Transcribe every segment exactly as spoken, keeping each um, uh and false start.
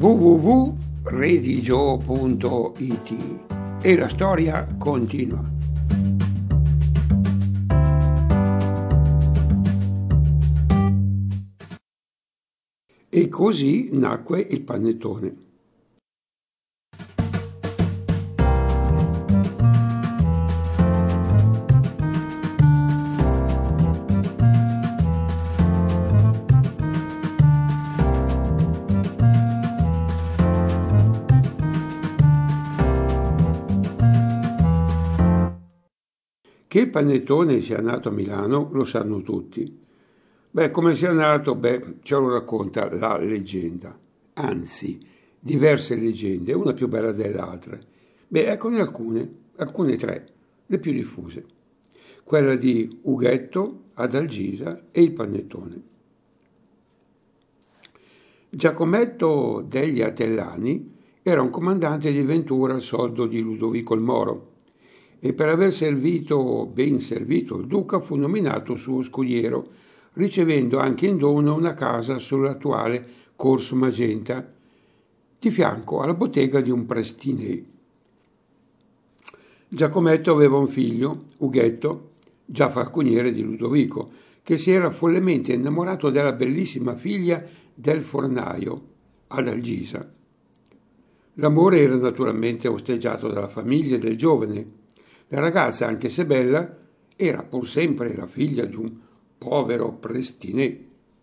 w w w punto redigio punto i t e la storia continua. E così nacque il panettone. Che il panettone sia nato a Milano lo sanno tutti. Beh, come sia nato, beh, ce lo racconta la leggenda. Anzi, diverse leggende, una più bella dell'altra. Beh, eccone alcune, alcune tre, le più diffuse. Quella di Ughetto, Adalgisa e il panettone. Giacometto degli Atellani era un comandante di Ventura al soldo di Ludovico il Moro, e per aver servito, ben servito il duca fu nominato suo scudiero, ricevendo anche in dono una casa sull'attuale Corso Magenta, di fianco alla bottega di un prestiné. Giacometto aveva un figlio, Ughetto, già falconiere di Ludovico, che si era follemente innamorato della bellissima figlia del fornaio, Adalgisa. L'amore era naturalmente osteggiato dalla famiglia del giovane. La ragazza, anche se bella, era pur sempre la figlia di un povero prestiné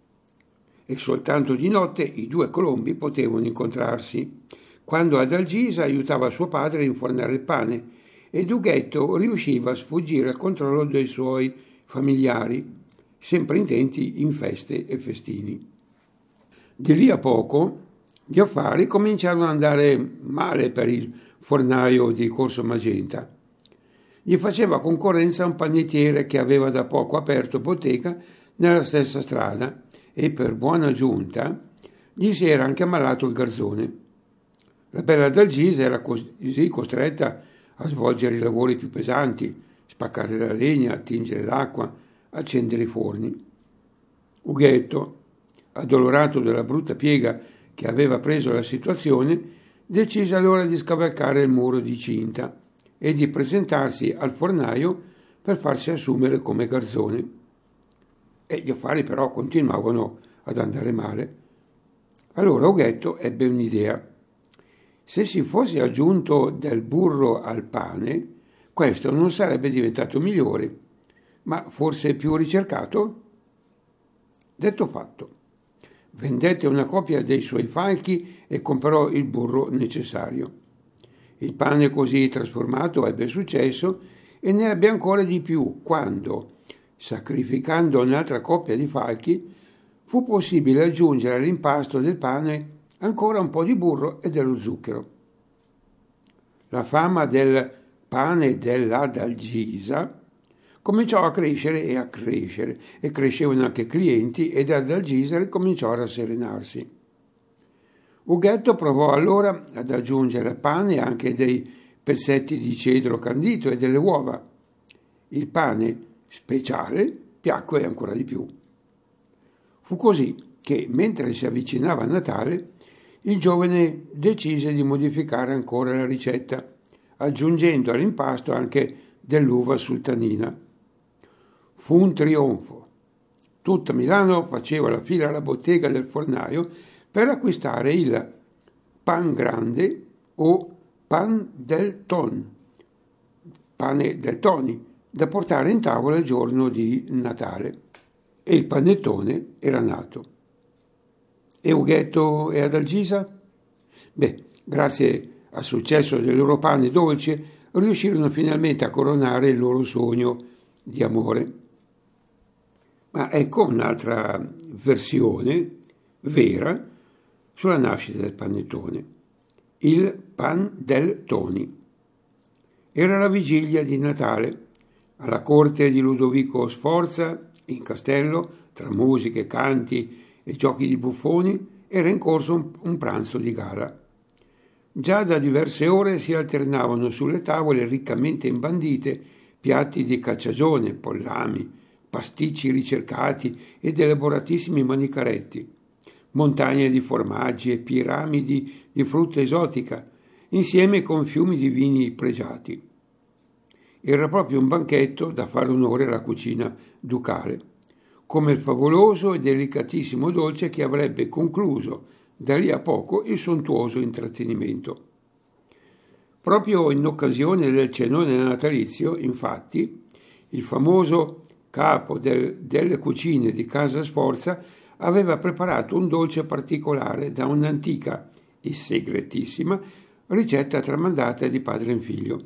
e soltanto di notte i due colombi potevano incontrarsi, quando Adalgisa aiutava suo padre a infornare il pane ed Ughetto riusciva a sfuggire al controllo dei suoi familiari, sempre intenti in feste e festini. Di lì a poco gli affari cominciarono ad andare male per il fornaio di Corso Magenta. Gli faceva concorrenza un panettiere che aveva da poco aperto bottega nella stessa strada e per buona giunta gli si era anche ammalato il garzone. La bella Adalgisa era così costretta a svolgere i lavori più pesanti, spaccare la legna, attingere l'acqua, accendere i forni. Ughetto, addolorato della brutta piega che aveva preso la situazione, decise allora di scavalcare il muro di cinta e di presentarsi al fornaio per farsi assumere come garzone. E gli affari però continuavano ad andare male. Allora Ughetto ebbe un'idea. Se si fosse aggiunto del burro al pane, questo non sarebbe diventato migliore, ma forse più ricercato? Detto fatto. Vendette una copia dei suoi falchi e comprò il burro necessario. Il pane così trasformato ebbe successo e ne ebbe ancora di più quando, sacrificando un'altra coppia di falchi, fu possibile aggiungere all'impasto del pane ancora un po' di burro e dello zucchero. La fama del pane dell'Adalgisa cominciò a crescere e a crescere, e crescevano anche clienti ed Adalgisa ricominciò a rasserenarsi. Ughetto provò allora ad aggiungere al pane anche dei pezzetti di cedro candito e delle uova. Il pane speciale piacque ancora di più. Fu così che, mentre si avvicinava a Natale, il giovane decise di modificare ancora la ricetta, aggiungendo all'impasto anche dell'uva sultanina. Fu un trionfo. Tutta Milano faceva la fila alla bottega del fornaio per acquistare il pan grande o pan del ton, pane del toni, da portare in tavola il giorno di Natale. E il panettone era nato. E Ughetto e Adalgisa? Beh, grazie al successo del loro pane dolce, riuscirono finalmente a coronare il loro sogno di amore. Ma ecco un'altra versione vera sulla nascita del panettone, il pan del Toni. Era la vigilia di Natale, alla corte di Ludovico Sforza, in castello, tra musiche, canti e giochi di buffoni, era in corso un, un pranzo di gala. Già da diverse ore si alternavano sulle tavole riccamente imbandite piatti di cacciagione, pollami, pasticci ricercati ed elaboratissimi manicaretti, montagne di formaggi e piramidi di frutta esotica, insieme con fiumi di vini pregiati. Era proprio un banchetto da fare onore alla cucina ducale, come il favoloso e delicatissimo dolce che avrebbe concluso da lì a poco il sontuoso intrattenimento. Proprio in occasione del cenone natalizio, infatti, il famoso capo del, delle cucine di Casa Sforza aveva preparato un dolce particolare da un'antica e segretissima ricetta tramandata di padre in figlio.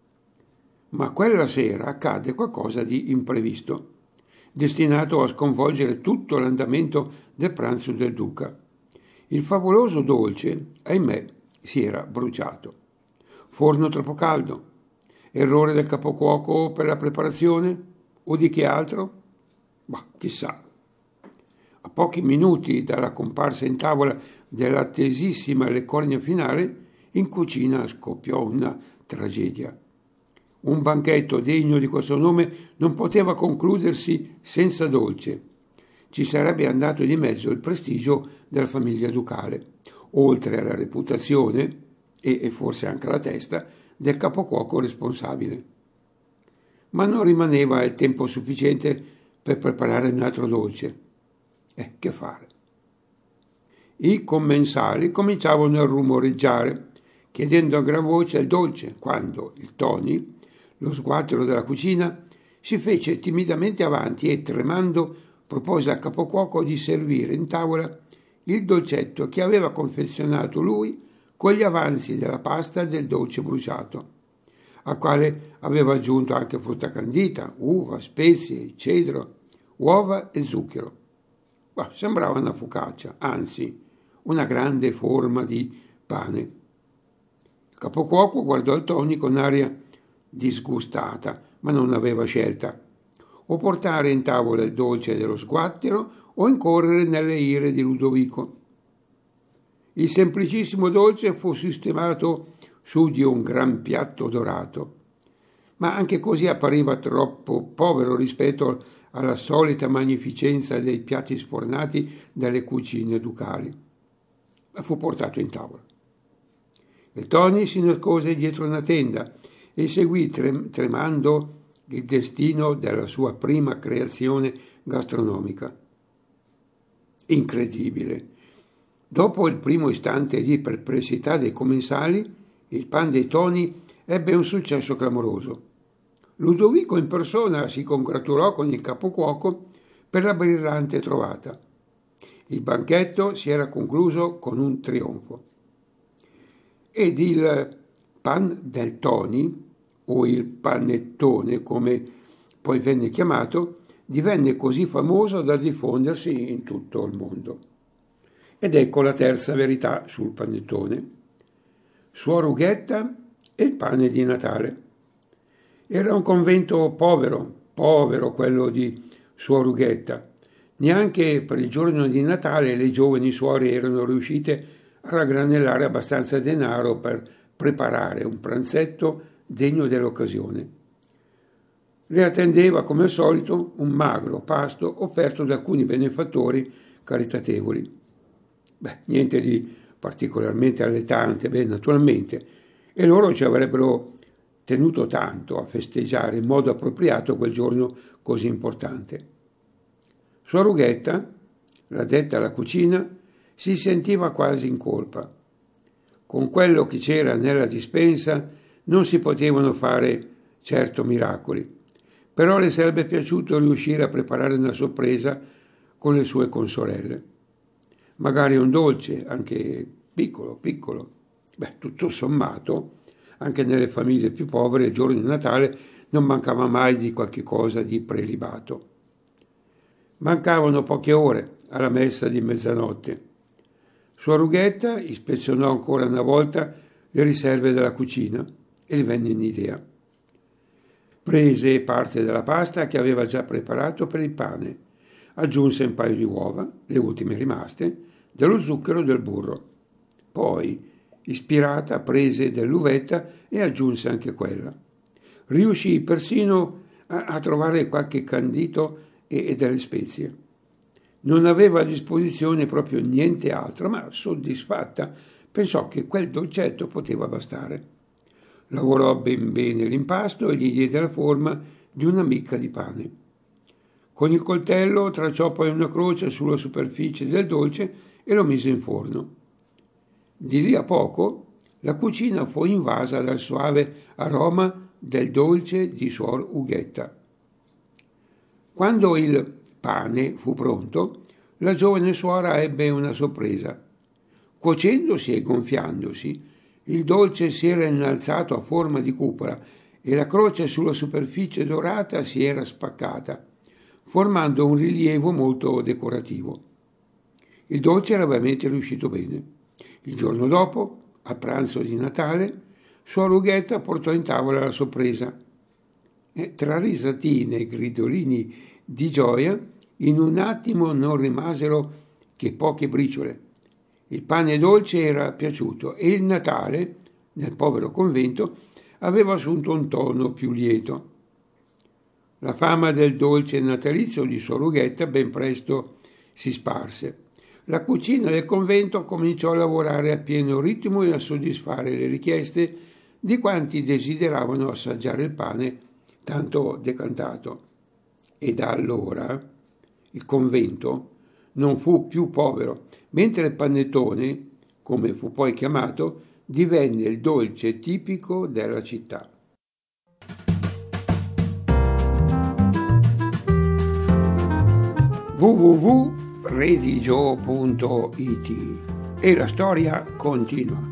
Ma quella sera accade qualcosa di imprevisto, destinato a sconvolgere tutto l'andamento del pranzo del duca. Il favoloso dolce, ahimè, si era bruciato. Forno troppo caldo? Errore del capocuoco per la preparazione? O di chi altro? Bah, chissà. A pochi minuti dalla comparsa in tavola dell'attesissima leccornia finale, in cucina scoppiò una tragedia. Un banchetto degno di questo nome non poteva concludersi senza dolce. Ci sarebbe andato di mezzo il prestigio della famiglia ducale, oltre alla reputazione e, e forse anche la testa del capocuoco responsabile. Ma non rimaneva il tempo sufficiente per preparare un altro dolce. Eh, che fare? I commensali cominciavano a rumoreggiare, chiedendo a gran voce il dolce, quando il Toni, lo sguattero della cucina, si fece timidamente avanti e, tremando, propose al capocuoco di servire in tavola il dolcetto che aveva confezionato lui con gli avanzi della pasta e del dolce bruciato, al quale aveva aggiunto anche frutta candita, uva, spezie, cedro, uova e zucchero. Bah, sembrava una focaccia, anzi, una grande forma di pane. Il capocuoco guardò il Toni con aria disgustata, ma non aveva scelta. O portare in tavola il dolce dello sguattero o incorrere nelle ire di Ludovico. Il semplicissimo dolce fu sistemato su di un gran piatto dorato, ma anche così appariva troppo povero rispetto alla solita magnificenza dei piatti sfornati dalle cucine ducali. Ma fu portato in tavola. Il Toni si nascose dietro una tenda e seguì trem- tremando il destino della sua prima creazione gastronomica. Incredibile! Dopo il primo istante di perplessità dei commensali, il pan dei Toni ebbe un successo clamoroso. Ludovico in persona si congratulò con il capocuoco per la brillante trovata. Il banchetto si era concluso con un trionfo. Ed il pan del Toni, o il panettone come poi venne chiamato, divenne così famoso da diffondersi in tutto il mondo. Ed ecco la terza verità sul panettone. Suor Ughetta e il pane di Natale. Era un convento povero, povero quello di Suor Ughetta. Neanche per il giorno di Natale le giovani suore erano riuscite a raggranellare abbastanza denaro per preparare un pranzetto degno dell'occasione. Le attendeva come al solito un magro pasto offerto da alcuni benefattori caritatevoli. Beh, niente di particolarmente allettante, beh, naturalmente, e loro ci avrebbero tenuto tanto a festeggiare in modo appropriato quel giorno così importante. Suor Ughetta, l'addetta alla cucina, si sentiva quasi in colpa. Con quello che c'era nella dispensa non si potevano fare certo miracoli, però le sarebbe piaciuto riuscire a preparare una sorpresa con le sue consorelle. Magari un dolce, anche piccolo, piccolo. Beh, tutto sommato, anche nelle famiglie più povere il giorno di Natale non mancava mai di qualche cosa di prelibato. Mancavano poche ore alla messa di mezzanotte. Suor Ughetta ispezionò ancora una volta le riserve della cucina e gli venne un'idea. Prese parte della pasta che aveva già preparato per il pane, aggiunse un paio di uova, le ultime rimaste, dello zucchero e del burro. Poi, ispirata, prese dell'uvetta e aggiunse anche quella. Riuscì persino a, a trovare qualche candito e, e delle spezie. Non aveva a disposizione proprio niente altro, ma soddisfatta pensò che quel dolcetto poteva bastare. Lavorò ben bene l'impasto e gli diede la forma di una micca di pane. Con il coltello tracciò poi una croce sulla superficie del dolce e lo mise in forno. Di lì a poco la cucina fu invasa dal suave aroma del dolce di suor Ughetta. Quando il pane fu pronto, la giovane suora ebbe una sorpresa. Cuocendosi e gonfiandosi, il dolce si era innalzato a forma di cupola e la croce sulla superficie dorata si era spaccata, formando un rilievo molto decorativo. Il dolce era veramente riuscito bene. Il giorno dopo, a pranzo di Natale, suor Ughetta portò in tavola la sorpresa. E tra risatine e gridolini di gioia, in un attimo non rimasero che poche briciole. Il pane dolce era piaciuto e il Natale, nel povero convento, aveva assunto un tono più lieto. La fama del dolce natalizio di suor Ughetta ben presto si sparse. La cucina del convento cominciò a lavorare a pieno ritmo e a soddisfare le richieste di quanti desideravano assaggiare il pane tanto decantato. E da allora il convento non fu più povero, mentre il panettone, come fu poi chiamato, divenne il dolce tipico della città. w w w punto redigio punto it e la storia continua.